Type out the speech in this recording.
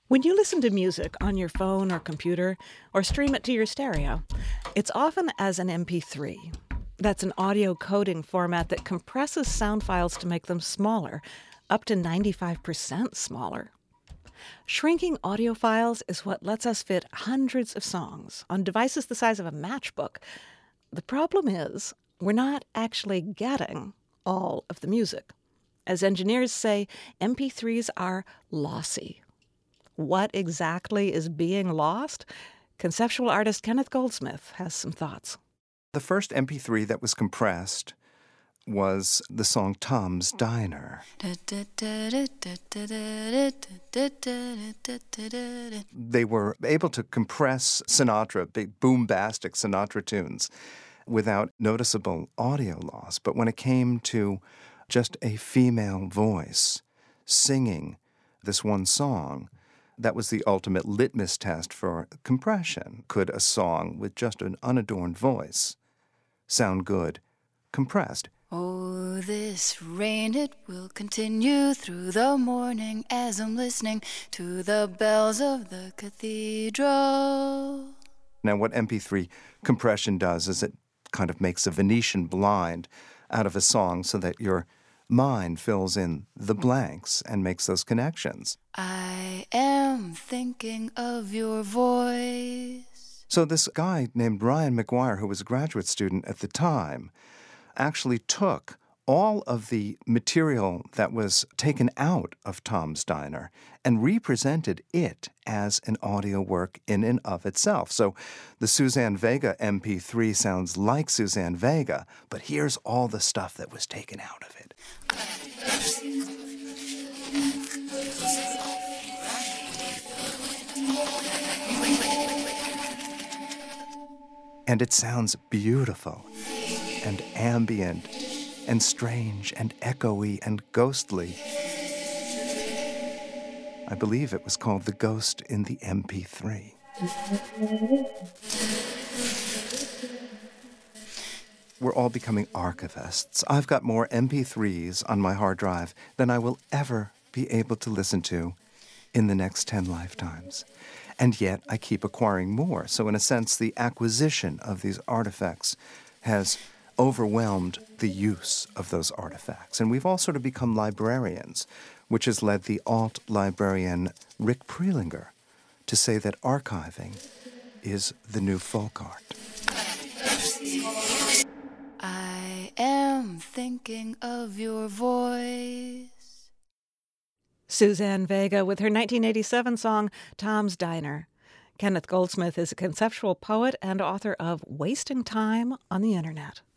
When you listen to music on your phone or computer or stream it to your stereo, it's often as an MP3. That's an audio coding format that compresses sound files to make them smaller, up to 95% smaller. Shrinking audio files is what lets us fit hundreds of songs on devices the size of a matchbook. The problem is, we're not actually getting all of the music. As engineers say, MP3s are lossy. What exactly is being lost? Conceptual artist Kenneth Goldsmith has some thoughts. The first MP3 that was compressed was the song Tom's Diner. They were able to compress Sinatra, big boombastic Sinatra tunes, without noticeable audio loss. But when it came to just a female voice singing this one song, that was the ultimate litmus test for compression. Could a song with just an unadorned voice sound good compressed? Oh, this rain, it will continue through the morning as I'm listening to the bells of the cathedral. Now, what MP3 compression does is it kind of makes a Venetian blind out of a song so that your mind fills in the blanks and makes those connections. I am thinking of your voice. So this guy named Ryan McGuire, who was a graduate student at the time, actually took all of the material that was taken out of Tom's Diner and represented it as an audio work in and of itself. So the Suzanne Vega MP3 sounds like Suzanne Vega, but here's all the stuff that was taken out of it. And it sounds beautiful and ambient and strange and echoey and ghostly. I believe it was called The Ghost in the MP3. We're all becoming archivists. I've got more MP3s on my hard drive than I will ever be able to listen to in the next 10 lifetimes. And yet I keep acquiring more. So in a sense, the acquisition of these artifacts has overwhelmed the use of those artifacts. And we've all sort of become librarians, which has led the alt librarian Rick Prelinger to say that archiving is the new folk art. I am thinking of your voice. Suzanne Vega with her 1987 song, Tom's Diner. Kenneth Goldsmith is a conceptual poet and author of Wasting Time on the Internet.